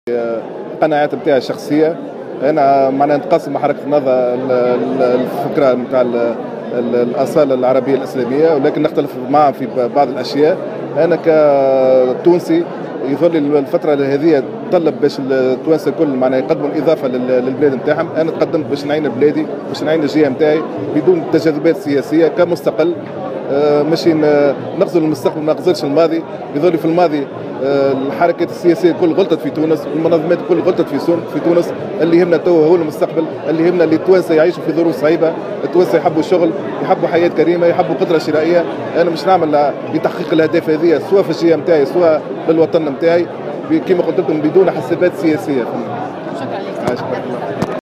قناعات نتاعي الشخصيه. انا معناها نتقاسم مع حركه النهضه الفكره نتاع الاصاله العربيه الاسلاميه، ولكن نختلف معهم في بعض الاشياء. انا كتونسي يظهر لي الفتره هذه تطلب باش التوانسه الكل معناها يقدموا الاضافه للبلاد نتاعهم. انا تقدمت باش نعين بلادي، باش نعين الجهه نتاعي بدون تجاذبات سياسيه كمستقل. ماشي نغزل المستقبل، ما نغزلش الماضي. يظهر لي في الماضي الحركات السياسيه الكل غلطت في تونس، والمنظمات الكل غلطت في تونس. اللي يهمنا توا هو المستقبل، اللي يهمنا اللي التوانسه يعيشوا في ظروف صعيبه، التوانسه يحبوا الشغل، يحبوا حياه كريمه، يحبوا قدره شرائيه. انا مش نعمل لتحقيق الاهداف هذه سواء في الجهه نتاعي سواء للوطن نتاعي كما قلت لكم بدون حسابات سياسيه. شكرا.